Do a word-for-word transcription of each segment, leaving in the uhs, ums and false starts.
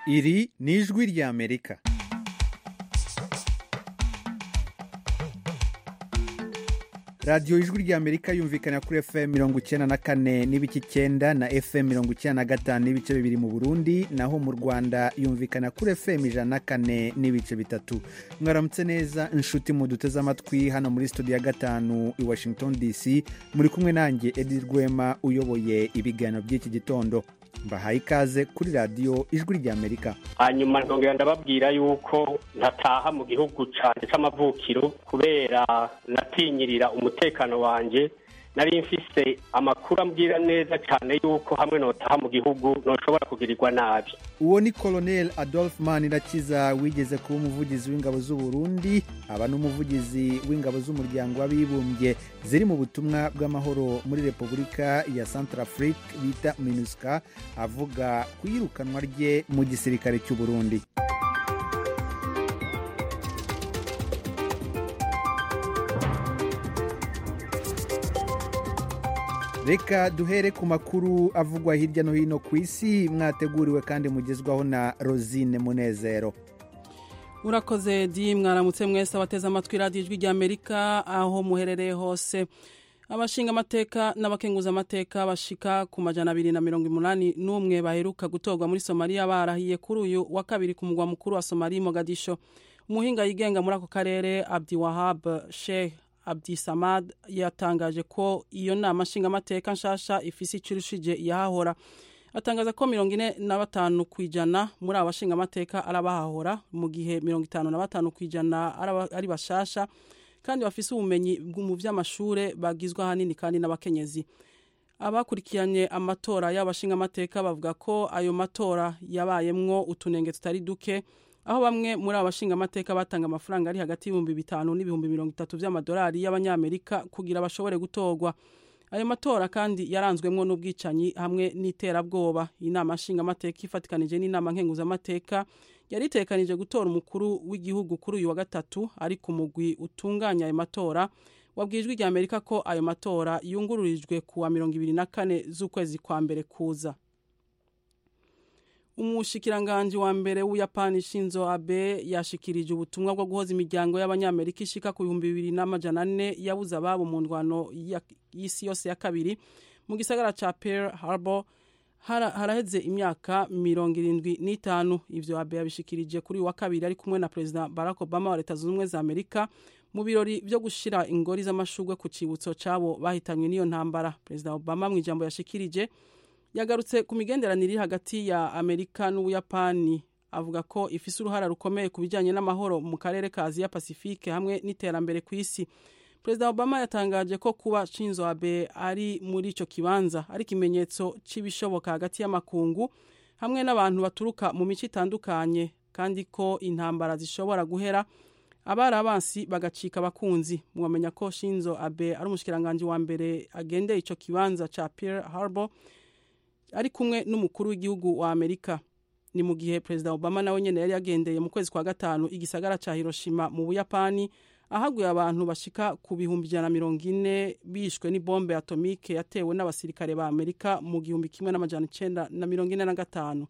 Iri ni ijwi ry'Amerika. radiyo ijwi ry'Amerika yumvikana kuri F M mirongo icyenda na kane n'ibice icyenda na F M mirongo icyenda na gatanu n'ibice bibiri mu Burundi, naho mu Rwanda yumvikana kuri F M ijana na kane n'ibice bitatu. Mwaramutse neza inshuti muduteze amatwi hano muri studio ya gatanu i Washington D C, muri kumwe nanjye Edi Rwema uyoboye ibiganiro by'iki gitondo. Mbahaye ikaze kuri radiyo ijwi ry'Amerika. Hanyuma ndongera ndababwira yuko ntataha mu gihugu canje c'amavukiro kubera natinyirira umutekano wanje. Nari mfise amakuru ambwira neza cyane yuko hamwe notaha mu gihugu noshobora kugirirwa nabi. Uwo ni Colonel Adolphe Manirakiza wigeze kuba umuvugizi w'ingabo z'u Burundi, aba n'umuvugizi w'ingabo z'umuryango w'abibumbye ziri mu butumwa bw'amahoro muri Repubulika ya Centrafrique bita MINUSCA, avuga kuyirukanwa rye mu gisirikare cy'u Burundi. Reka duhere ku makuru avugwa hirya no hino ku isi, mwateguriwe kandi mugezwaho na Rosine Munezero. Urakoze di, mwaramutse mwese abateze amatwi radiyo ijwi ry'Amerika aho muherereye hose. Abashinga amateka n'abakenguza amateka bashika ku majana abiri na mirongo umunani n'umwe baheruka gutorwa muri Somalia barahiye kuri uyu wa kabiri ku mugwa mukuru wa Somalia Mogadisho. Umuhinga yigenga muri ako karere Abdi Wahab Sheikh Abdi Samad yatangaje ko iyo nama nshinga amateka nshasha ifisi icurushije yahahora. Atangaza ko mirongo ine na batanu kwijana muri abashinga amateka arabahahora, mu gihe mirongo itanu na batanu kwijana ari bashasha kandi bafise ubumenyi mu vy'amashure bagizwe hanini kandi n'abakenyezi. Abakurikiranye amatora y'abashinga amateka bavuga ko ayo matora yabayemwo utunenge tutari duke, aho bamwe muri abashinga amateka batanga amafaranga ari hagati y'ibihumbi bitanu n'ibihumbi mirongo itatu vy'amadolari y'abanyamerika kugira bashobore gutorwa. Ayo matora kandi yaranzwemwo n'ubwicanyi hamwe n'iterabwoba. Inama nshinga amateka ifatikanije n'inama nkenguza amateka yari itekanije gutora umukuru w'igihugu kuri uyu wa gatatu, ari ku mugwi utunganya ayo matora wabwijwe ry'Amerika ko ayo matora yungururijwe kuwa mirongo ibiri na kane z'ukwezi kwa mbere kuza. Umushikiranganje wa mbere w'Uyapani Shinzo Abe yashikirije ubutumwa bwo guhoza imiryango y'abanyamerika ishika ku bihumbi bibiri n'amajana ane yabuze ababo mu ndwano y'isi yose ya kabiri mu gisagara ca Pearl Harbor haraheze imyaka mirongo irindwi n'itanu. Ivyo Abe yabishikirije kuri wa kabiri ari kumwe na President Barack Obama wa Leta Zunze Ubumwe za Amerika mu birori byo gushira ingori z'amashugwe ku cibutso cabo bahitanywe n'iyo ntambara. President Obama mu ijambo yashikirije yagarutse ku migenderanire hagati ya Amerika n'Ubuyapani, avuga ko ifise uruhara rukomeye ku bijanye n'amahoro mu karere ka Asia Pacifique hamwe n'iterambere ku isi. President Obama yatangaje ko kuba Shinzo Abe ari muri ico kibanza ari kimenyetso c'ibishoboka hagati y'amakungu hamwe n'abantu baturuka mu mico itandukanye, kandi ko intambara zishobora guhera abari abansi bagacika abakunzi. Mwamenya ko Shinzo Abe ari umushikiranganje wa mbere agendeye ico kibanza ca Pearl Harbor ari kumwe n'umukuru w'igihugu wa Amerika. Ni mu gihe President Obama nawe nyene yari yagendeye mu kwezi kwa gatanu igisagara ca Hiroshima mu Buyapani, ahaguye abantu bashika ku bihumbi ijana na mirongo ine bishwe ni bombe atomike yatewe n'abasirikare ba Amerika mu gihumbi kimwe n'amajana icenda na mirongo ine na gatanu.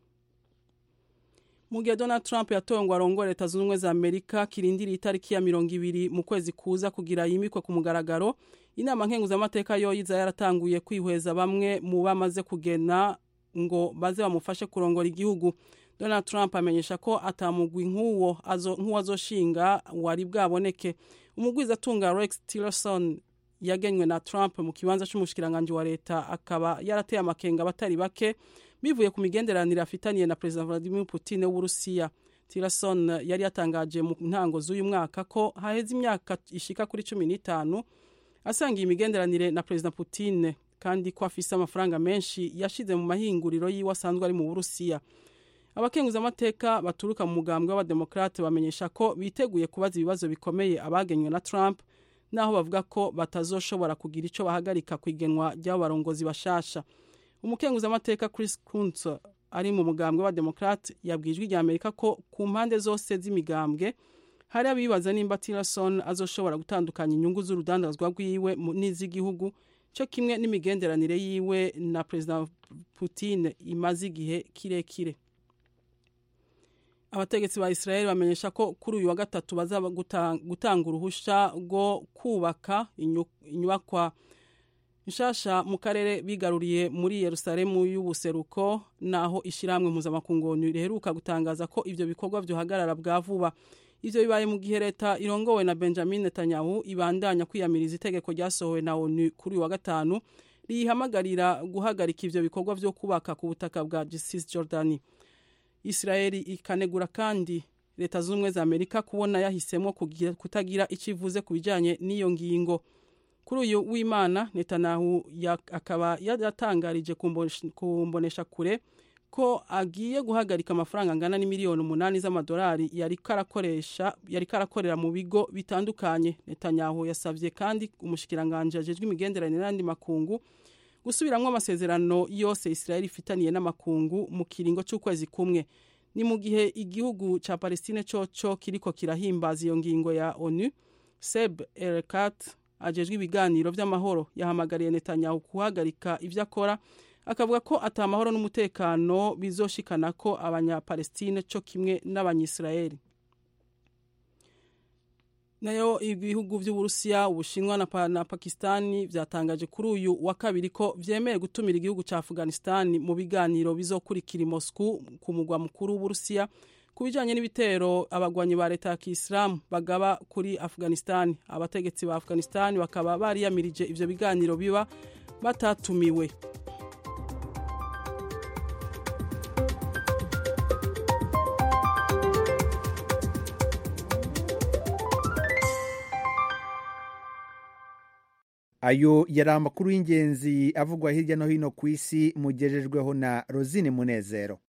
Mu gihe Donald Trump yatongwa arongora Leta Zunze Ubumwe za Amerika kirindiriye itariki ya mirongo ibiri mu kwezi kuza kugira yimikwe ku mugaragaro, inama nkenguza amateka yo yiza yaratanguye kwihweza bamwe mu bamaze kugena ngo baze bamufashe kurongora igihugu. Donald Trump amenyesha ko atamugwi nk'uwo azo nk'uwazoshinga wari bwaboneke. Umugwiza atunga Rex Tillerson yagenywe na Trump mu kibanza c'umushikiranganje wa leta akaba yarateye amakenga batari bake bivuye ku migenderanire afitaniye na President Vladimir Putin w'Urusiya. Tillerson yari yatangaje mu ntango z'uyu mwaka ko haheze imyaka ishika kuri cumi n'itanu asanga imigenderanire na President Putin, kandi ko afise amafaranga menshi yashize mu mahinguriro yiwe asanzwe ari mu Burusiya. Abakenguza amateka baturuka mu mugambwe w'abademokrate bamenyesha ko biteguye kubaza ibibazo bikomeye abagenywe na Trump, naho bavuga ko batazoshobora kugira ico bahagarika kwigenwa ry'abo barongozi bashasha. Umukenguza amateka Chris Coons ari mu mugambwe w'abademokrate yabwijwe ry'Amerika ko ku mpande zose z'imigambwe hari abibaza nimba Tillerson azoshobora gutandukanya inyungu z'urudandazwa rwiwe n'iz'igihugu cyo kimwe n'imigenderanire yiwe na President Putin imaze igihe kirekire. abategetsi ba Israel bamenyesha ko kuri uyu wa gatatu bazaba gutanga uruhusha rwo kubaka inyubakwa nshasha mu karere bigaruriye muri Yerusalemu y'ubuseruko naho ishiramwe mpuzamakungu riheruka gutangaza ko ivyo bikorwa byohagarara bwa vuba. Ivyo bibaye mu gihe leta irongowe na Benjamin Netanyahu ibandanya kwiyamiriza itegeko ryasohowe na ONU kuri uyu wa gatanu rihamagarira guhagarika ivyo bikorwa vyo kubaka ku butaka bwa Cisjordani. Israeli ikanegura kandi leta z'ubumwe za Amerika kubona yahisemo kutagira icivuze kubijanye n'iyo ngingo. Kuri uyu w'Imana Netanyahu akaba yatangarije kumbonesha kure ko agiye guhagarika amafaranga angana n'imiliyoni umunani z'amadolari yari karakoresha yari karakorera mu bigo bitandukanye. Netanyahu yasavye kandi umushikiranganje ajejwe imigenderanire n'andi makungu gusubiramwo amasezerano yose Israel ifitaniye n'amakungu mu kiringo cy'ukwezi kumwe. Ni mu gihe igihugu ca Palestine coco kiriko kirahimbaza iyo ngingo ya ONU. Seb Erekat ajejwe ibiganiro vy'amahoro yahamagariye Netanyahu kuhagarika ivyo akora, akavuga ko atamahoro n'umutekano bizoshikana ko abanya-Palestine co kimwe n'abanyisraeli. Nayo ibihugu vy'Uburusiya, Ubushinwa na, pa, na Pakistani vyatangaje kuri uyu wa kabiri ko vyemeye gutumira igihugu ca Afghanistan mu biganiro bizokurikira Moscow ku mugwa mukuru w'Uburusiya kubijanye n'ibitero abagwanyi ba leta ya Kiislamu bagaba kuri Afghanistan. Abategetsi ba Afghanistan bakaba bari yamirije ivyo biganiro biba batatumiwe. Ayo yari amakuru y'ingenzi avugwa hirya no hino ku isi mugejejweho na Rosine Munezero.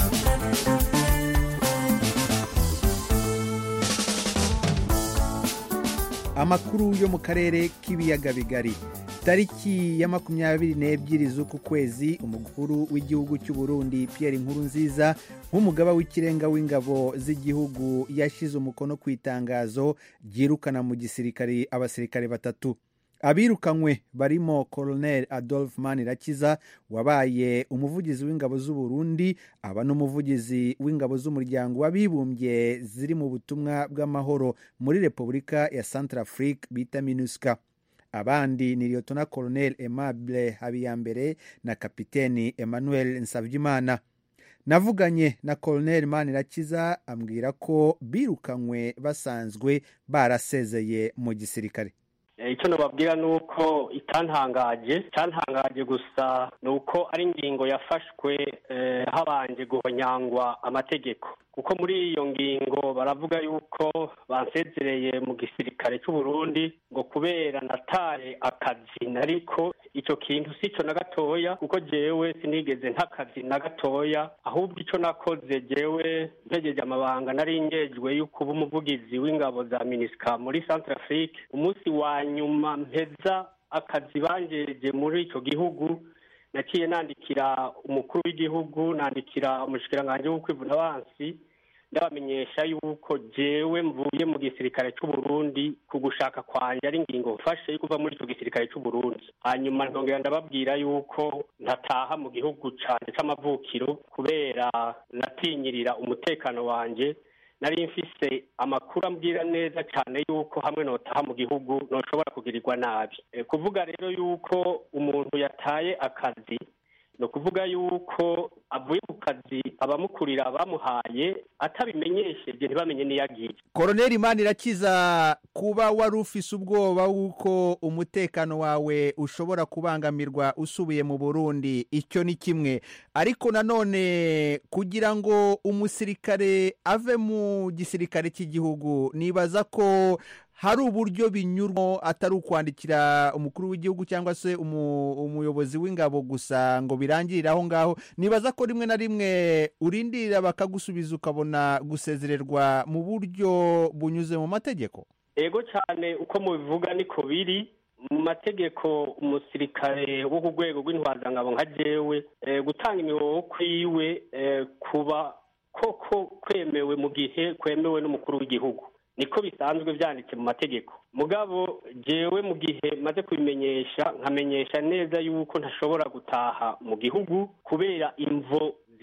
Amakuru yo mu karere k'ibiyaga bigari. Tariki ya makumyabiri n'ebyiri z'uku kwezi umukuru w'igihugu cy'u Burundi Pierre Nkurunziza nk'umugaba w'ikirenga w'ingabo z'igihugu yashize umukono ku itangazo ryirukana mu gisirikare abasirikare batatu. Abirukanywe barimo Colonel Adolphe Manirakiza wabaye umuvugizi w'ingabo z'u Burundi, aba n'umuvugizi w'ingabo z'umuryango w'abibumbye ziri mu butumwa bw'amahoro muri Repubulika ya Centrafrique bita MINUSCA. Abandi ni Lieutenant Colonel Aimable Habiyambere na Kapiteni Emmanuel Nsavyimana. Navuganye na Colonel Manirakiza ambwira ko birukanywe basanzwe barasezeye mu gisirikare. Icyo nababwira nuko itantangaje tantangaje gusa nuko ari ingingo yafashwe eh, habanje guhonyangwa amategeko, kuko muri iyo ngingo baravuga yuko bansezereye mu gisirikare cy'u Burundi ngo kubera nataye akazi. Nariko ico kintu sico na gatoya, kuko jewe sinigeze ntakazi na gatoya, ahubwo ico nakoze jewe ntegeje amabanga nari ngejwe yuko umuvugizi w'ingabo za MINUSCA muri Centrafrique. Umunsi wa nyuma mpeza akazi banjeje muri ico gihugu naciye nandikira umukuru w'igihugu, nandikira umushikiranganje w'ukwivuna abansi, ndabamenyesha yuko jewe mvuye mu gisirikare cy'u Burundi ku gushaka kwanje ari ngingo mfashe kuva muri ico gisirikare cy'u Burundi. Hanyuma ndongera ndababwira yuko ntataha mu gihugu canje c'amavukiro kubera natinyirira umutekano wanje. Nari mfise amakuru ambwira neza cyane yuko hamwe notaha mu gihugu noshobora kugirirwa nabi. E, kuvuga rero yuko umuntu yataye akazi no kuvuga yuko avuye ku kazi abamukurira bamuhaye atabimenyesheje ntibamenye niyagiye. Colonel Manirakiza, kuba wari ufise ubwoba wuko umutekano wawe ushobora kubangamirwa usubiye mu Burundi, icyo ni kimwe, ariko nanone kugira ngo umusirikare ave mu gisirikare cy'igihugu nibaza ko hari uburyo binyurwa atari ukwandikira umukuru w'igihugu cyangwa se umu, umuyobozi w'ingabo gusa ngo birangirire aho ngaho. Nibaza ko rimwe na rimwe urindirira bakagusubiza ukabona gusezererwa mu buryo bunyuze mu mategeko. Ego cyane uko mubivuga niko biri mu mategeko. Umusirikare wo ku rwego rw'intwazangabo nka jewe e, gutanga imihoho kwiwe e, kuba koko kwemewe mu gihe kwemewe n'umukuru w'igihugu, niko bisanzwe vyanditse mu mategeko. Mugabo jewe mu gihe maze kubimenyesha nkamenyesha neza yuko ntashobora gutaha mu gihugu kubera imvo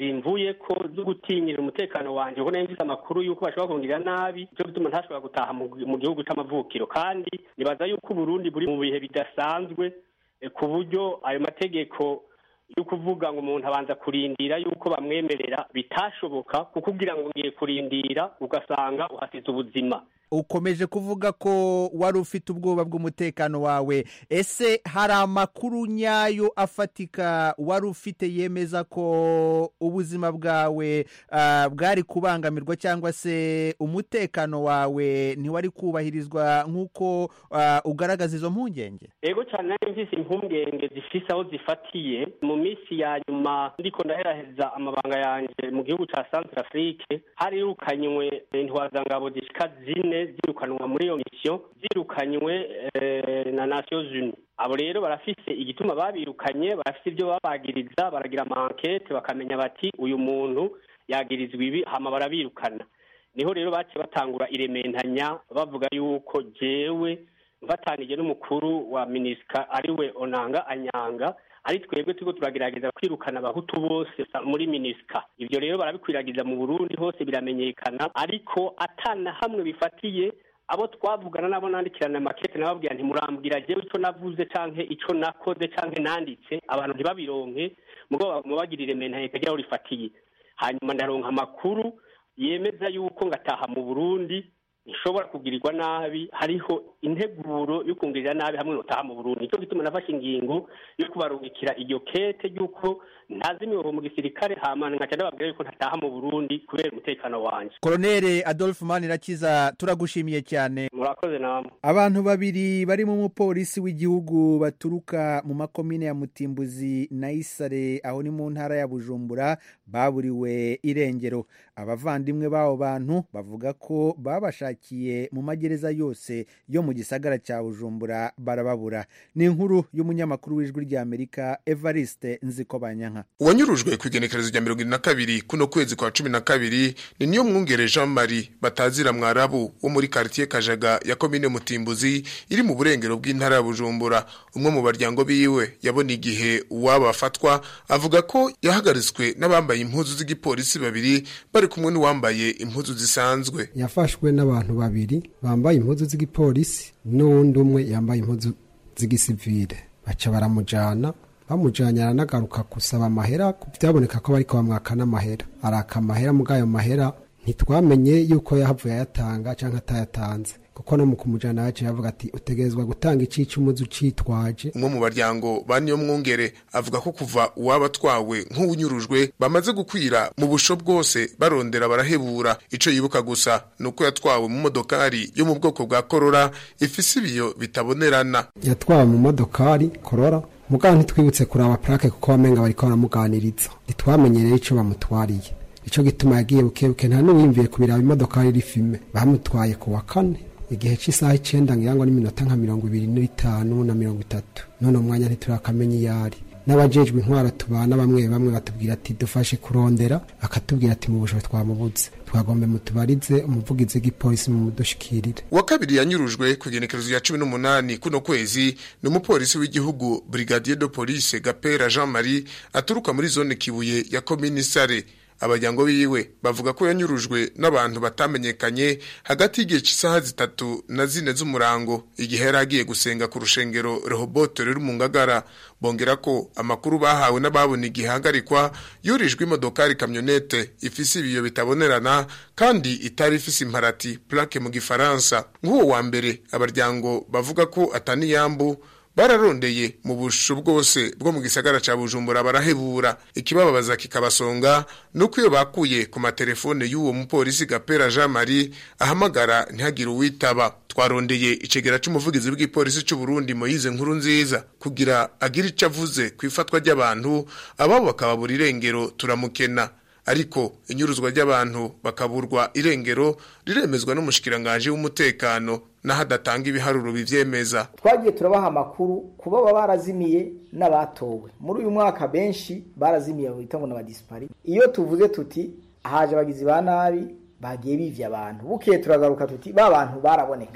zimvuye ko zo gutinyira umutekano wanje kuko nari mfise amakuru yuko bashobora kungirira nabi cyo gituma ntashobora gutaha mu gihugu c'amavukiro kandi nibaza yuko Burundi buri mu bihe bidasanzwe ku buryo ayo mategeko yo kuvuga ngo umuntu abanza kurindira yuko bamwemerera bitashoboka kuko kugira ngo ngiye kurindira ugasanga uhasize ubuzima. Ukomeje kuvuga ko wari ufite ubwoba bw'umutekano wawe, ese hari amakuru nyayo afatika wari ufite yemeza ko ubuzima bwawe uh, bwari kubangamirwa cyangwa se umutekano wawe ntiwari kubahirizwa nk'uko uh, ugaragaza izo mpungenge? Ego cyane mfise impungenge zifise aho zifatiye. Mu minsi ya nyuma ndiko ndaheraheza amabanga yanje mu gihugu ca Centrafrique hari rukanywe intwazangabo zishika zine zirukanwa muri iyo mission zirukanywe eh, na Nations Unies. Abo rero barafise igituma babirukanye, barafise ibyo babagiriza, baragira ama enquête bakamenya bati uyu muntu yagirizwa ibi hama barabirukana. Niho rero bace batangura irementanya bavuga yuko jewe mvatanije n'umukuru wa MINUSCA ariwe Onanga Anyanga ari twebwe tuko turagerageza kwirukana abahutu bose muri MINUSCA. Ivyo rero barabikwiragiza mu Burundi hose biramenyekana, ariko atana hamwe bifatiye abo twavugana nabo nandikirana makete nababwira nti murambwira jewe ico navuze canke ico nakoze canke nanditse abantu ntibabironke mugo mubagirire mentaye kagira urifatiye. Hanyuma ndaronka amakuru yemeza yuko ngataha mu Burundi nshobora kugirirwa nabi, hariho integuro yo kungirira nabi hamwe no taha mu Burundi. Cyo gituma nafashe ingingo yo kubarungikira iyo kete yuko ntazimiwe mu gisirikare hamana ngaca ndababwira yuko ntataha mu Burundi kubera umutekano wanje. Colonel Adolphe Manirakiza, turagushimiye cyane. Murakoze namwe. Abantu babiri bari mu mupolisi w'igihugu baturuka mu makomine ya Mutimbuzi na Isare aho ni mu ntara ya Bujumbura baburiwe irengero. Abavandimwe babo bantu bavuga ko babashakiye mu magereza yose yo mu gisagara cya Bujumbura barababura. Ni inkuru y'umunyamakuru w'Ijwi rya Amerika Evariste Nzikobanyanka. Uwanyurujwe kwigenekerezo rya mirongo ine na kabiri kuno kwezi kwa cumi na kabiri ni niyo mwungere Jean Marie Batazira Mwarabu wo muri quartier Kajaga ya komine Mutimbuzi iri mu burengero bw'intara ya Bujumbura. Umwe mu baryango biwe yabona igihe uwabafatwa avuga ko yahagaritswe n'abambaye impuzu z'igipolisi babiri bari kumwe n'uwambaye impuzu zisanzwe. Yafashwe n'abantu babiri bambaye impuzu z'igipolisi n'undi umwe yambaye impuzu z'igisivile, baca baramujana bamujanyana nagaruka kusaba amahera, byaboneka ko bariko bamwaka n'amahera. Araka amahera mugayo mahera ntitwamenye yuko yahavuye yatanga canke atayatanze, kuko no mu kumujana yaje yavuga ati utegerezwa gutanga icici umuzu citwaje. Umwe mu baryango baniyo mwungere avuga ko kuva uwabatwawe nk'unyurujwe bamaze gukwira mu busho bwose barondera barahebura. Ico yibuka gusa nuko yatwawe mu modokari yo mu bwoko bwa Corolla ifise ibiyo bitabonerana. Yatwawe mu modokari Corolla muganga ntitwibutse kuraba plaque kuko bamenga bariko baramuganiriza, ntitwamenyereye ico bamutwariye. Ico gituma yagiye bukebuke nta n'uwimviye kubiraba imodoka iri filme. Bamutwaye ku wa kane igihe cy'isaha icenda ngirango ni minota nka mirongo ibiri n'itanu na mirongo itatu. None umwanya ntiturakamenya iyari. N'abajejwe intwara tubana bamwe bamwe batubwira ati dufashe kurondera, akatubwira ati mu busho twamubuze. Twagombe mutubarize umuvugizi w'igipolisi mu mudushikirire. Wa kabiri yanyurujwe kugenekerezo ya cumi n'umunani kuno kwezi ni umupolisi w'igihugu Brigadier de Police Gapera Jean Marie aturuka muri zone Kibuye ya komine Sare. Abajyango biwe bavuga ko yanyurujwe n'abantu batamenyekanye hagati y'igihe cy'isaha zitatu na zine z'umurango igihe yaragiye gusenga ku rushengero Rehoboth ruri mu Ngagara. Bongera ko amakuru bahawe n'ababona igihe hagarikwa yurijwe imodokari kamyonete ifise ibiyo bitabonerana kandi itari ifise imparati plaque mu gifaransa. Nk'uwo wa mbere abaryango bavuga ko atani yambu bararondeye mu busho bwose bwo mu gisagara ca Bujumbura barahebura. Ikibababaza kikabasonga nuko iyo bakuye ku matelefone y'uwo mupolisi Gapera Jean Marie ahamagara ntihagire uwitaba. Twarondeye icegera c'umuvugizi w'igipolisi c'u Burundi Moise Nkuru nziza kugira agira ico avuze kwifatwa ry'abantu ababo bakababura irengero turamukena, ariko inyuruzwa ry'abantu bakaburwa irengero riremezwa n'umushikiranganje w'umutekano na hadatanga ibiharuro bivyemeza. Twagiye turabaha amakuru kuba barazimiye n'abatowe muri uyu mwaka benshi barazimiye mu bitango n'abadispari. Iyo tuvuze tuti haje abagizi ba nabi bagiye bivya abantu bukiye turagaruka tuti ba bantu barabonekanye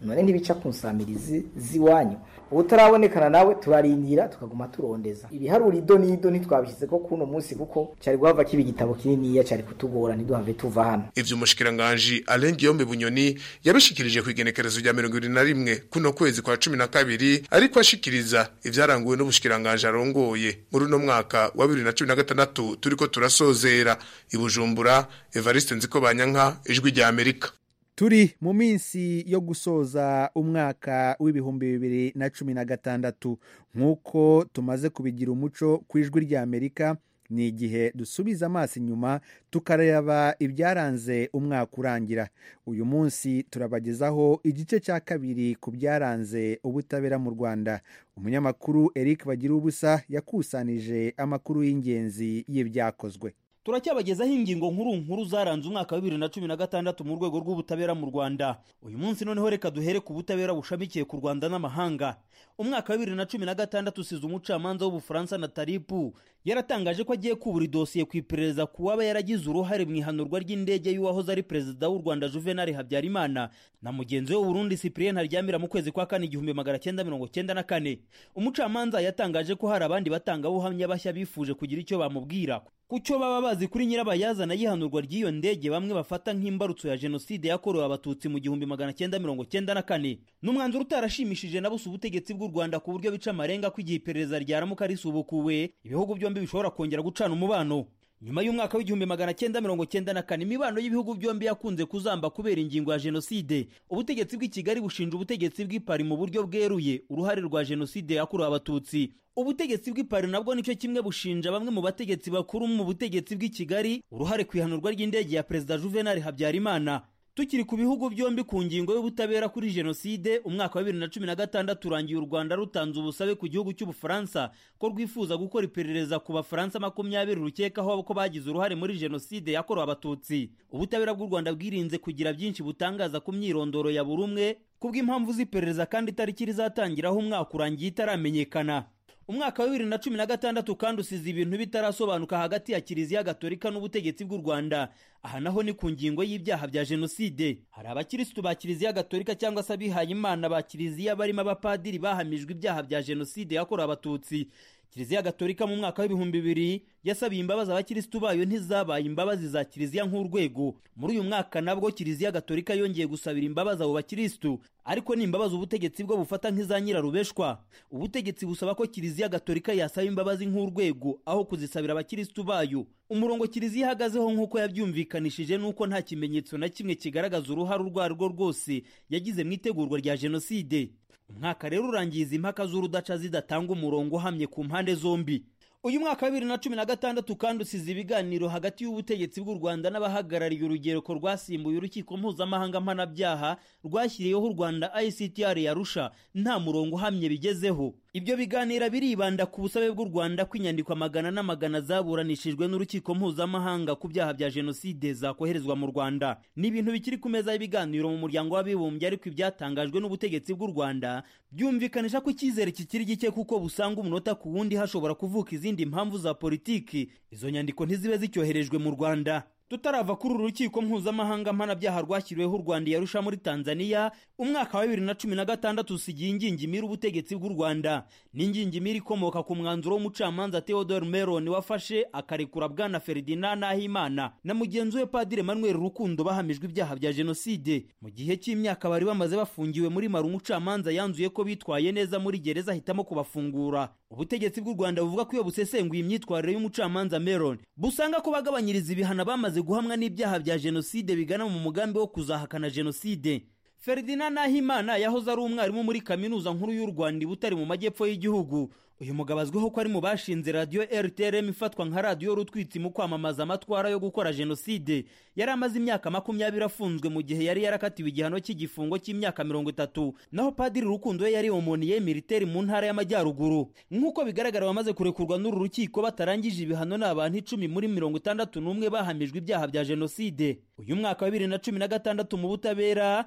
none ntibica ku nsamirizi ziwanyu ubutarabonekana nawe turarindira tukaguma turondeza ibiharuro ido n'ido ntitwabishyize ko kuno munsi kuko cyari guhava kiba igitabo kininiya cyari kutugora ntiduhave tuva hano. Ivyo umushikiranganji Alain Guillaume Bunyoni yabishikirije ku igenekerezo rya mirongo ibiri na rimwe kuno kwezi kwa cumi na kabiri ariko ashikiriza ivyaranguwe n'ubushikiranganji arongoye muri uno mwaka wa bibiri na cumi na gatandatu turiko turasozera. I Bujumbura, Evariste Nzikobanyanka, Ijwi rya Amerika. Turi mu minsi yo gusoza umwaka w'ibihumbi bibiri na cumi na gatandatu nk'uko tumaze kubigira umuco ku Ijwi rya Amerika. Ni igihe dusubiza amaso inyuma tukareba ibyaranze umwaka urangira. Uyu munsi turabagezaho igice cya kabiri ku byaranze ubutabera mu Rwanda. Umunyamakuru Eric Bagirubusa yakusanije amakuru y'ingenzi y'ibyakozwe. Turacyabagezaho ingingo nkuru nkuru zaranze umwaka wa bibiri na cumi na gatandatu mu rwego rw'ubutabera mu Rwanda. Uyu munsi noneho reka duhere ku butabera bushamikiye ku Rwanda n'amahanga. Umwaka wa bibiri na cumi na gatandatu usize umucamanza w'Ubufaransa na Taripu yaratangaje ko agiye kubura dosiye ku iperereza ku waba yaragize uruhare mu ihanurwa ry'indege y'uwahoze ari perezida w'u Rwanda Juvenal Habyarimana na mugenzi we w'u Burundi Cyprien Ntaryamira mu kwezi kwa kane igihumbi magana cyenda mirongo cyenda na kane. Umucamanza yatangaje ko hari abandi batangabuhamya bashya bifuje kugira icyo bamubwira kucyo baba bazi kuri nyirabayazana yihanurwa ry'iyo ndege bamwe bafata nk'imbarutso ya jenoside yakorewe abatutsi mu gihumbi magana cyenda mirongo cyenda na kane. N'umwanzuro utarashimishije na busa ubutegetsi bw'u Rwanda ku buryo bica amarenga ko igihe iperereza ryaramuka risubukuwe ibihugu byombi bishobora kongera gucana umubano. Nyuma y'umwaka w'igihumbi magana cyenda mirongo cyenda na kane imibano y'ibihugu byombi yakunze kuzamba kubera ingingo ya jenoside. Ubutegetsi bw'i Kigali bushinja ubutegetsi bw'i Paris mu buryo bweruye uruhare rwa jenoside yakorewe abatutsi. Ubutegetsi bw'i Paris nabwo nicyo kimwe bushinja bamwe mu bategetsi bakuru mu butegetsi bw'i Kigali uruhare ku ihanurwa ry'indege ya perezida Juvenal Habyarimana. Tukiri ku bihugu byombi ku ngingo y'ubutabera kuri jenoside, umwaka wa bibiri na cumi na gatandatu urangiye u Rwanda rutanze ubusabe ku gihugu cy'Ubufaransa ko rwifuza gukora iperereza ku Bafaransa makumyabiri rukekaho ko bagize uruhare muri jenoside yakorewe abatutsi. Ubutabera bw'u Rwanda bwirinze kugira byinshi butangaza ku myirondoro ya buri umwe kubw'impamvu z'iperereza kandi itariki rizatangiraho umwaka urangiye itaramenyekana. Umwaka wa bibiri na cumi na gatandatu kandi usize ibintu bitarasobanuka hagati ya Kiliziya Gatolika n'ubutegetsi bw'u Rwanda. Aha naho ni ku ngingo y'ibyaha bya jenoside. Hari abakirisitu ba Kiliziya Gatolika cyangwa se abihaye Imana ba Kiliziya barimo abapadiri bahamijwe ibyaha bya jenoside yakorewe abatutsi. Kiliziya Gatolika mu mwaka w'ibihumbi bibiri yasabiye imbabazi abakirisitu bayo ntizabaye imbabazi za Kiliziya nk'urwego. Muri uyu mwaka nabwo Kiliziya Gatolika yongeye gusabira imbabazi abo bakirisitu, ariko ni imbabazi ubutegetsi bwo bufata nk'iza nyirarubeshwa. Ubutegetsi busaba ko Kiliziya Gatolika yasaba imbabazi nk'urwego aho kuzisabira abakirisitu bayo. Umurongo Kiliziya ihagazeho nk'uko yabyumvikanishije nuko nta kimenyetso na kimwe kigaragaza uruhare urwo arirwo rwose yagize mu itegurwa rya jenoside. Umwaka rero urangiza impaka z'urudaca zidatanga umurongo uhamye ku mpande zombi. Uyu mwaka wa bibiri na cumi na gatandatu kandi usize ibiganiro hagati y'ubutegetsi bw'u Rwanda n'abahagarariye urugereko rwasimbuye urukiko mpuzamahanga mpanabyaha rwashyiriyeho u Rwanda I C T R yarusha nta murongo uhamye bigezeho. Ibyo biganira biribanda ku busabe bw'u Rwanda kwinyandikwa magana n'amagana zaburanishijwe n'urukiko mpuzamahanga ku byaha bya jenoside zakoherezwa mu Rwanda. Ni ibintu bikiri ku meza y'ibiganiro mu muryango w'abibumbye, ariko ibyatangajwe n'ubutegetsi bw'u Rwanda byumvikanisha ko icyizere kikiri gike kuko busanga umunota ku wundi hashobora kuvuka izindi impamvu za politiki izo nyandiko ntizibe zicyoherejwe mu Rwanda. Tutarava kuri uru rukiko mpuzamahanga mpanabyaha rwashyiriweho u Rwanda yarusha muri Tanzania, umwaka wa bibiri na cumi na gatandatu usigiye ingingimira ubutegetsi bw'u Rwanda. N'ingingimira ikomoka ku mwanzuro w'umucamanza Theodore Meron wafashe akarekura bwana Ferdinand Nahimana na mugenzi we Padiri Emmanuel Rukundo bahamijwe ibyaha bya jenoside. Mu gihe cy'imyaka bari bamaze bafungiwe muri Maru, umucamanza yanzuye ko bitwaye neza muri gereza ahitamo kubafungura. Ubutegetsi bw'u Rwanda buvuga ko iyo busesenguye imyitwarire y'umucamanza Meron busanga ko bagabanyiriza ibihano bamaze guhamwa n'ibyaha bya jenoside bigana mu mugambi wo kuzahakana jenoside. Ferdinand Nahimana yahoze ari umwarimu muri kaminuza nkuru y'u Rwanda butari mu majyepfo y'igihugu. Uyu mugabo azwiho ko ari mu bashinze radio R T R M ifatwa nka radio rutwitsi mu kwamamaza amatwara yo gukora jenoside. Yari amaze imyaka makumyabiri afunzwe mu gihe yari yarakatiwe igihano cy'igifungo cy'imyaka mirongo itatu. Naho Padiri Rukundo yari omoniye militaire mu ntara y'Amajyaruguru. Nk'uko bigaragara bamaze kurekurwa n'uru rukiko batarangije ibihano n'abantu icumi muri mirongo itandatu n'umwe bahamijwe ibyaha bya jenoside. Uyu mwaka wa bibiri na cumi na gatandatu mu butabera urangiye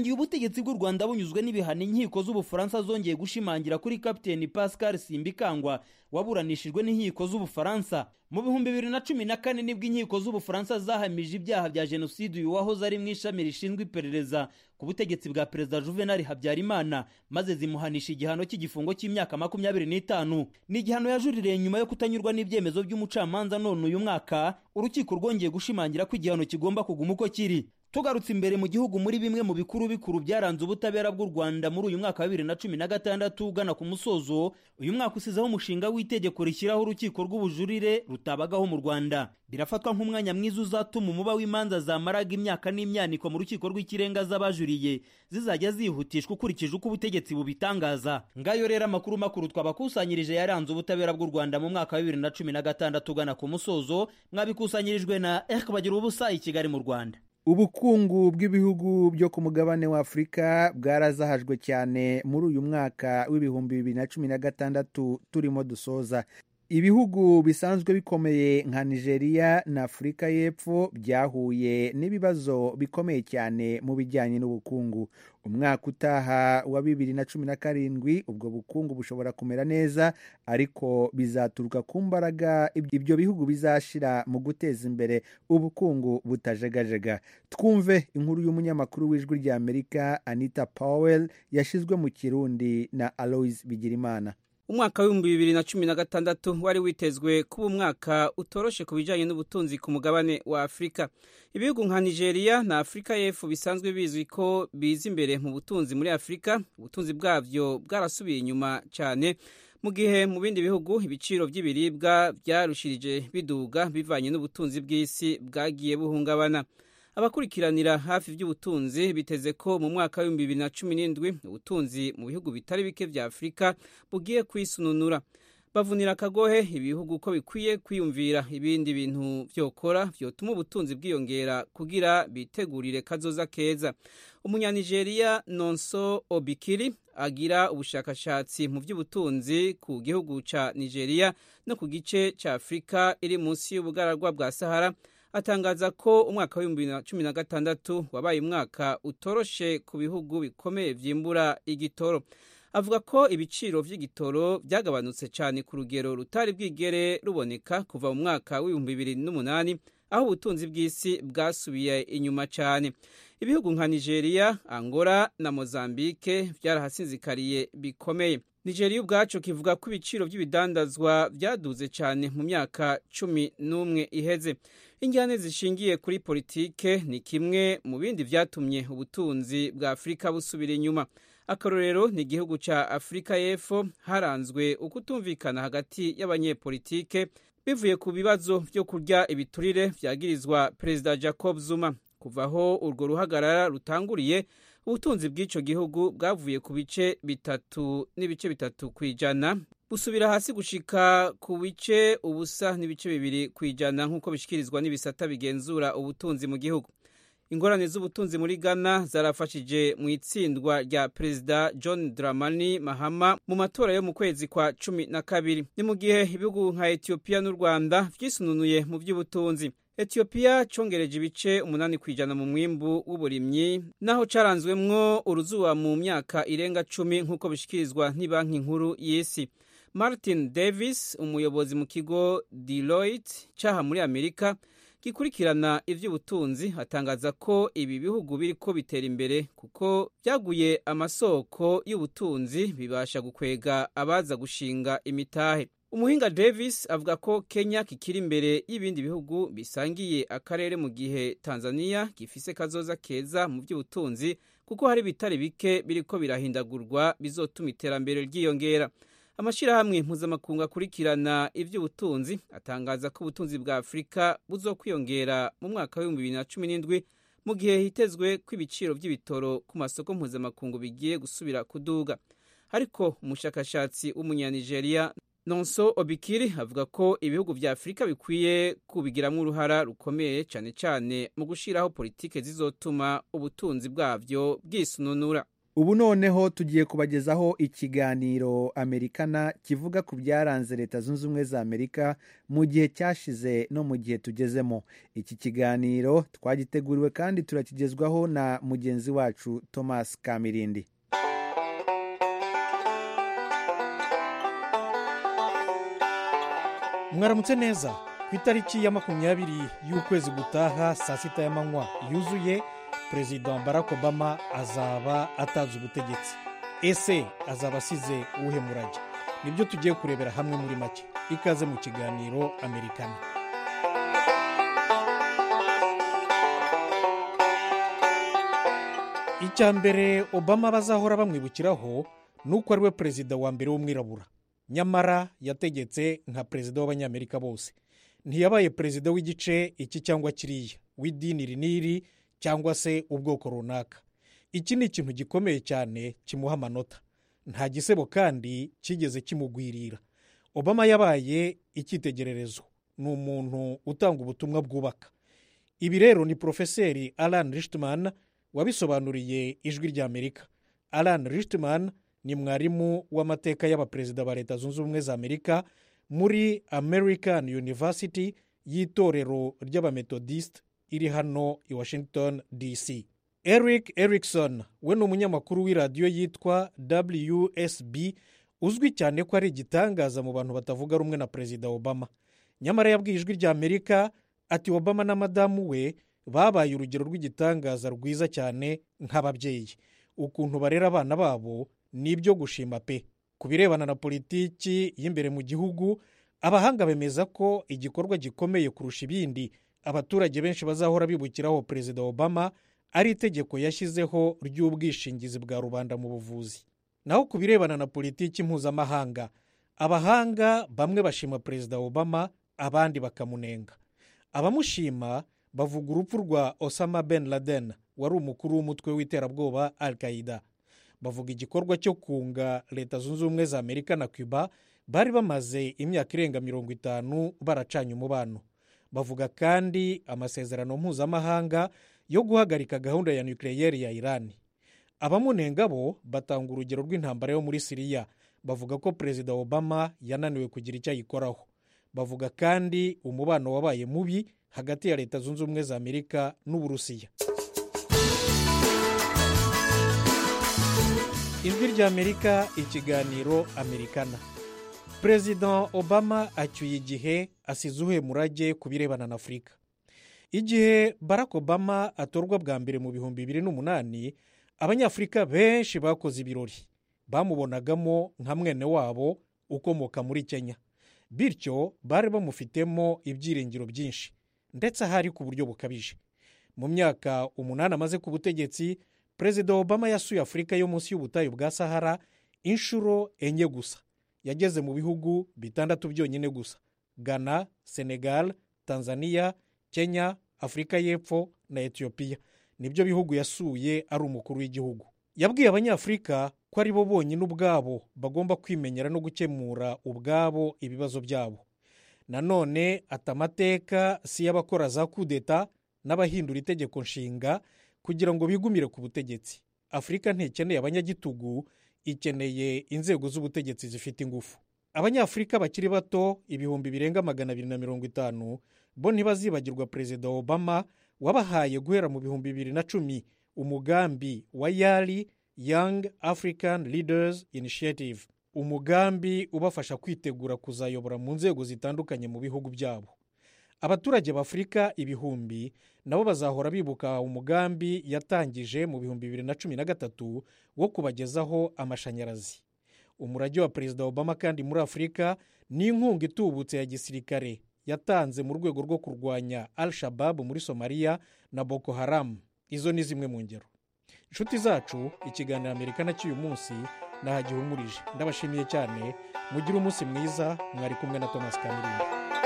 birangiye ubutegetsi bw'u Rwanda bunyuzwe n'ibihano inkiko z'Ubufaransa zongeye gushimangira kuri Kapiteni Pascal Simbikangwa waburanishijwe n'inkiko z'Ubufaransa. Mu bihumbi bibiri na cumi na kane nibwo inkiko z'Ubufaransa zahamije ibyaha bya jenoside uyu wahoze ari mu ishami rishinzwe iperereza ku butegetsi bwa Perezida Juvenal Habyarimana, maze zimuhanisha igihano cy'igifungo cy'imyaka makumyabiri n'itanu. Ni igihano yajuririye nyuma yo kutanyurwa n'ibyemezo by'umucamanza, none uyu mwaka urukiko rwongeye gushimangira ko igihano kigomba kuguma uko kiri. Tugarutse imbere mu gihugu, muri bimwe mu bikuru bikuru byaranze ubutabera bw'u Rwanda muri uyu mwaka wa bibiri na cumi na gatandatu ugana ku musozo, uyu mwaka usizeho umushinga w'itegeko rishyiraho urukiko rw'ubujurire rutabagaho mu Rwanda. Birafatwa nk'umwanya mwiza uzatuma umuba w'imanza zamaraga imyaka n'imyaniko mu rukiko rw'ikirenga z'abajuriye zizajya zihutishwa ukurikije uko ubutegetsi bubitangaza. Ngayo rero amakuru makuru twabakusanyirije yaranze ubutabera bw'u Rwanda mu mwaka wa bibiri na cumi na gatandatu ugana ku musozo, mwabikusanyirijwe na Eric Bagirubusa i Kigali mu Rwanda. Ubukungu bw'ibihugu byo ku mugabane wa Afurika bwarazahajwe cyane muri uyu mwaka w'ibihumbi bibiri na cumi na gatandatu turimo dusoza. Ibihugu bisanzwe bikomeye nka Nigeria na Afurika y'Epfo byahuye n'ibibazo bikomeye cyane mu bijyanye n'ubukungu. Umwaka utaha wa bibiri na cumi na karindwi ubwo bukungu bushobora kumera neza, ariko bizaturuka ku mbaraga ibyo bihugu bizashira mu guteza imbere ubukungu butajegajega. Twumve inkuru y'umunyamakuru w'Ijwi ry'Amerika Anita Powell yashizwe mu Kirundi na Alois Bigirimana. Umwaka w'ibihumbi bibiri na cumi na gatandatu wari witezwe kuba umwaka utoroshe ku bijyanye n'ubutunzi ku mugabane wa Afurika. Ibihugu nka Nigeria na Afurika y'Epfo bisanzwe bizwi ko biza imbere mu butunzi muri Afurika, ubutunzi bwavyo bwarasubiye inyuma cyane, mu gihe mu bindi bihugu ibiciro by'ibiribwa byarushirije biduga bivanye n'ubutunzi bw'isi bwagiye buhungabana. Abakurikiranira hafi by'ubutunzi biteze ko mu mwaka w'ibihumbi bibiri na cumi n'indwi ubutunzi mu bihugu bitari bike vya Afurika bugiye kwisununura. Bavunira akagohe ibihugu ko bikwiye kwiyumvira ibindi bintu vyokora vyotuma ubutunzi bwiyongera kugira bitegurire kazoza keza. Umunyanigeria Nonso Obikiri agira ubushakashatsi mu by'ubutunzi ku gihugu ca Nigeria no ku gice ca Afurika iri munsi y'ubugaragwa bwa Sahara, atangaza ko umwaka wa bibiri na cumi na gatandatu wabaye umwaka utoroshe ku bihugu bikomeye vyimbura igitoro. Avuga ko ibiciro vy'igitoro byagabanutse cyane ku rugero rutari bwigere ruboneka kuva mu mwaka w'ibihumbi bibiri n'umunani, aho ubutunzi bw'isi bwasubiye inyuma cyane. Ibihugu nka Nigeria, Angola na Mozambique byarahasinzikariye bikomeye. Nigeria ubwacu kivuga ko ibiciro by'ibidandazwa byaduze cyane mu myaka cumi n'umwe iheze. Injyane zishingiye kuri politike ni kimwe mu bindi vyatumye ubutunzi bwa Afurika busubira inyuma. Akarorero ni igihugu ca Afurika y'Epfo haranzwe ukutumvikana hagati y'abanyepolitike bivuye ku bibazo byo kurya ibiturire vyagirizwa Perezida Jacob Zuma. Kuvaho urwo ruhagarara rutanguriye, ubutunzi bw'ico gihugu bwavuye ku bice bitatu n'ibice bitatu kwijana busubira hasi gushika ku bice ubusa n'ibice bibiri kwijana nk'uko bishikirizwa n'ibisata bigenzura ubutunzi mu gihugu. Ingorane z'ubutunzi muri Ghana zarafashije mu itsindwa rya Perezida John Dramani Mahama mu matora yo mu kwezi kwa cumi na kabiri. Ni mu gihe ibihugu nka Ethiopia n'u Rwanda vyisununuye mu by'ubutunzi. Ethiopia congereje ibice umunani kwijana mu mwimbu w'uburimyi, naho caranzwemwo uruzuba mu myaka irenga cumi nk'uko bishikirizwa n'Ibanki Nkuru y'Isi. Martin Davis, umuyobozi mu kigo Deloitte cyaha muri Amerika gikurikirana ivy'ubutunzi, atangaza ko ibi bihugu biriko bitera imbere kuko byaguye amasoko y'ubutunzi bibasha gukwega abaza gushinga imitahe. Umuhinga Davis avuga ko Kenya kikiri imbere y'ibindi bihugu bisangiye akarere, mu gihe Tanzania gifise kazoza keza mu by'ubutunzi kuko hari bitari bike biriko birahindagurwa bizotuma iterambere ryiyongera. Amashirahamwe mpuzamakungu akurikirana ivy'ubutunzi atangaza ko ubutunzi bwa Afurika buzokwiyongera mu mwaka wa bibiri na cumi n'indwi, mu gihe hitezwe ko ibiciro by'ibitoro ku masoko mpuzamakungu bigiye gusubira kuduga. Ariko umushakashatsi w'umunyanigeria Nonso Obikiri avuga ko ibihugu vya Afurika bikwiye kubigiramwo uruhara rukomeye cyane cyane mu gushiraho politike zizotuma ubutunzi bwavyo bwisununura. ubu noneho tugiye kubagezaho ikiganiro Amerikana kivuga ku byaranze Leta Zunze Ubumwe za Amerika mu gihe cyashize no mu gihe tugezemo. Iki kiganiro twagiteguriwe kandi turakigezwaho na mugenzi wacu Thomas Kamirindi. Mwaramutse neza. Ku itariki ya makumyabiri y'ukwezi gutaha saa sita y'amanywa yuzuye, Perezida Barack Obama azaba ataza ubutegetsi. Ese azaba asize uwuhe murage? Nibyo tugiye kurebera hamwe muri make. Ikaze mu kiganiro Amerikana. Icya mbere Obama bazahora bamwibukiraho nuko ari we perezida wa mbere w'umwirabura. Nyamara yategetse nka perezida w'abanyamerika bose. Ntiyabaye perezida w'igice iki cyangwa kiriya, w'idini riniri cyangwa se ubwoko runaka. Iki ni ikintu gikomeye cyane kimuha amanota. Nta gisebo kandi kigeze kimugwirira. Obama yabaye icyitegererezo. Ni umuntu utanga ubutumwa bwubaka. Ibi rero ni Profeseri Alan Richman wabisobanuriye Ijwi rya Amerika. Alan Richman ni mwarimu w'amateka y'abaperezida ba Leta Zunze Ubumwe za Amerika muri American University y'itorero ry'abamethodist iri hano i Washington D C. Eric Erickson we ni umunyamakuru w'iradiyo yitwa W S B uzwi cyane ko ari igitangaza mu bantu batavuga rumwe na Perezida Obama. Nyamara yabwiye Ijwi rya Amerika ati Obama na madamu we babaye urugero rw'igitangaza rwiza cyane nk'ababyeyi. Ukuntu barera abana babo nibyo gushima pe. Ku birebana na politiki y'imbere mu gihugu, abahanga bemeza ko igikorwa gikomeye kurusha ibindi abaturage benshi bazahora bibukiraho Perezida Obama ari itegeko yashyizeho ry'ubwishingizi bwa rubanda mu buvuzi. Naho ku birebana na politiki mpuzamahanga, abahanga bamwe bashima Perezida Obama, abandi bakamunenga. Abamushima bavuga urupfu rwa Osama Ben Laden wari umukuru w'umutwe w'iterabwoba Al-Qaeda. Bavuga igikorwa cyo kunga Leta Zunze Ubumwe za Amerika na Cuba bari bamaze imyaka irenga mirongo itanu baracanye umubano. Bavuga kandi amasezerano mpuzamahanga yo guhagarika gahunda ya nucleaire ya Iran. Abamunenga bo batanga urugero rw'intambara yo muri Syria. Bavuga ko Perezida Obama yananiwe kugira icyo ayikoraho. Bavuga kandi umubano wabaye mubi hagati ya Leta Zunze Ubumwe za Amerika n'Uburusiya. Ijwi rya Amerika, ikiganiro Amerikana. Perezida Obama acyuye igihe asize uwuhe murage ku birebana na Afurika. Igihe Barack Obama atorwa bwa mbere mu bihumbi bibiri n'umunani, Abanyafurika benshi bakoze ibirori. Bamubonagamo nka mwene wabo ukomoka muri Kenya. Bityo bari bamufitemo ibyiringiro byinshi, ndetse ahari ku buryo bukabije. Mu myaka umunani amaze ku butegetsi, Perezida Obama yasuye Afurika yo munsi y'ubutayu bwa Sahara inshuro enye gusa. Yageze mu bihugu bitandatu byonyine gusa: Ghana, Senegal, Tanzania, Kenya, Afurika y'Epfo na Ethiopia. Nibyo bihugu yasuye ari umukuru w'igihugu. Yabwiye Abanyafurika ko ari bo bonyine ubwabo bagomba kwimenyera no gukemura ubwabo ibibazo byabo. Nanone atamateka si y'abakora za kudeta n'abahindura itegeko nshinga kugira ngo bigumire ku butegetsi. Afurika ntikeneye abanyagitugu, ikeneye inzego z'ubutegetsi zifite ingufu. Abanyafurika bakiri bato ibihumbi birenga magana abiri na mirongo itanu bo ntibazibagirwa Perezida Obama wabahaye guhera mu bihumbi bibiri na cumi umugambi wa Yali Young African Leaders Initiative, umugambi ubafasha kwitegura kuzayobora mu nzego zitandukanye mu bihugu byabo. Abaturage b'Afurika ibihumbi nabo bazahora bibuka umugambi yatangije mu bihumbi bibiri na cumi na gatatu wo kubagezaho amashanyarazi. Umurage wa Perezida Obama kandi muri Afurika ni inkunga itubutse ya gisirikare yatanze mu rwego rwo kurwanya Al-Shabaab muri Somalia na Boko Haram. Izo ni zimwe mu ngero. Inshuti zacu, ikiganiro Amerikana cy'uyu munsi nahagihumurije. Ndabashimiye cyane, mugire umunsi mwiza. Mwari kumwe na Thomas Kamirindi.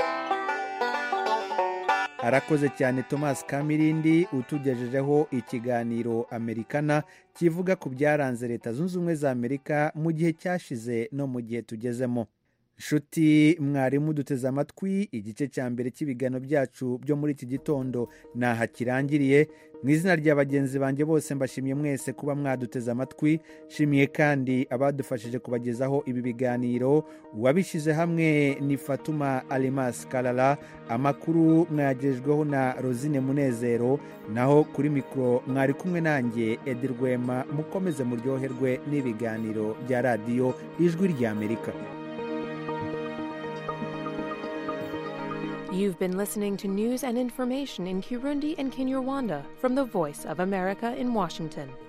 Arakoze cyane Thomas Kamirindi utugejejeho ikiganiro Amerikana kivuga ku byaranze Leta Zunze Ubumwe za Amerika mu gihe cyashize no mu gihe tugezemo. nshuti mwarimu duteze amatwi igice cya mbere cy'ibiganiro byacu byo muri iki gitondo naha kirangiriye. mu izina rya bagenzi banjye bose mbashimiye mwese kuba mwaduteze amatwi. shimiye kandi abadufashije kubagezaho ibi biganiro. uwabishyize hamwe ni Fatuma Alimas Kalala. amakuru mwagejweho na Rosine Munezero, naho kuri mikoro mwari kumwe nanjye Edi Rwema. mukomeze muryoherwe n'ibiganiro bya radiyo Ijwi ry'Amerika. You've been listening to news and information in Kirundi and Kinyarwanda from the Voice of America in Washington.